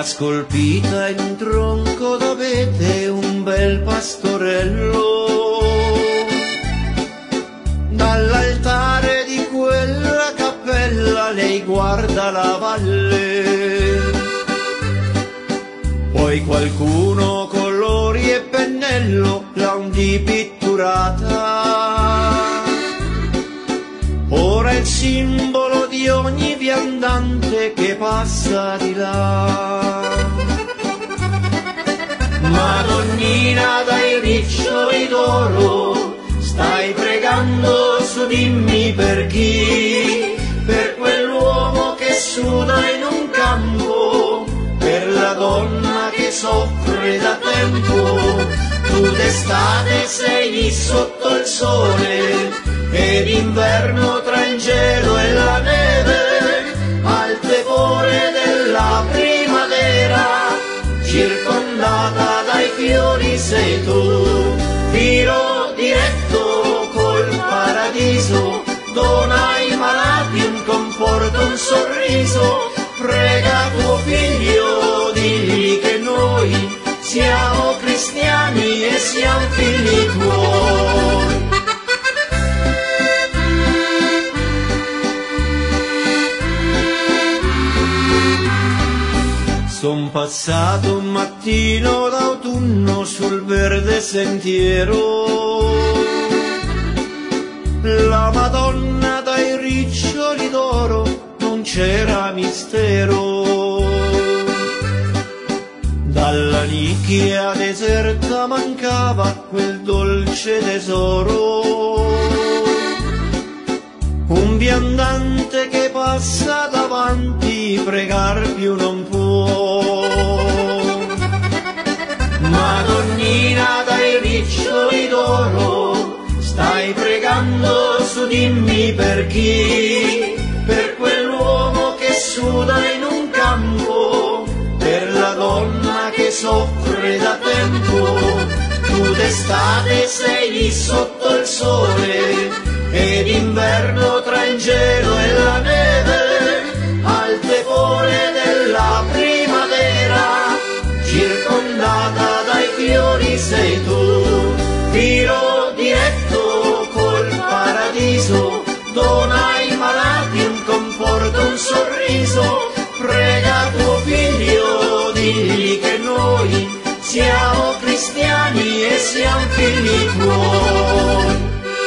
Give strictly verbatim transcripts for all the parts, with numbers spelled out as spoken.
era scolpita in un tronco d'abete un bel pastorello. Dall'altare di quella cappella lei guarda la valle. Poi qualcuno colori e pennello l'ha un dipitturata. Ora è il simbolo di ogni viandante che passa di là. Madonnina dai riccioli d'oro, stai pregando, su dimmi per chi? Per quell'uomo che suda in un campo, per la donna che soffre da tempo. Tu d'estate sei lì sotto il sole, ed inverno tra il gelo e la neve, al tepore della primavera, circondata dai fiori sei tu. Filo diretto col paradiso, dona ai malati un conforto, un sorriso. Prega tuo figlio, digli che noi siamo cristiani e siamo figli tuoi. Son passato un mattino d'autunno sul verde sentiero, la Madonna dai riccioli d'oro, non c'era mistero. Dalla nicchia deserta mancava quel dolce tesoro, un viandante che passa davanti pregar più non può. Madonnina dai riccioli d'oro, stai pregando, su dimmi per chi? Per quell'uomo che suda in un campo, per la donna che soffre da tempo. Tu d'estate sei lì sotto il sole, ed inverno tra il gelo e la neve, al tepore della primavera, circondata dai fiori sei tu. Filo diretto col paradiso, dona ai malati un conforto, un sorriso. Prega tuo figlio, digli che noi siamo cristiani e siamo figli tuoi.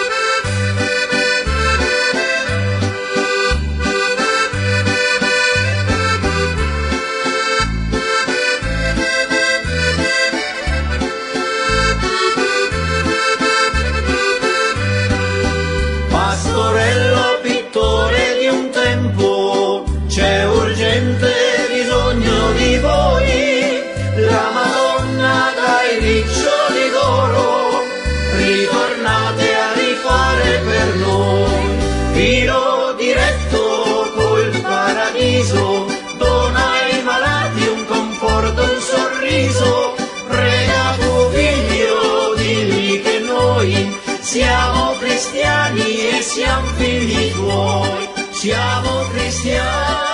Pastorello pittore di un tempo, c'è urgente bisogno di voi. La Madonna dai riccioli d'oro, ritornate a rifare per noi. Filo diretto col paradiso, dona ai malati un conforto, un sorriso. Prega tuo figlio, digli che noi siamo cristiani e siamo figli tuoi, siamo cristiani.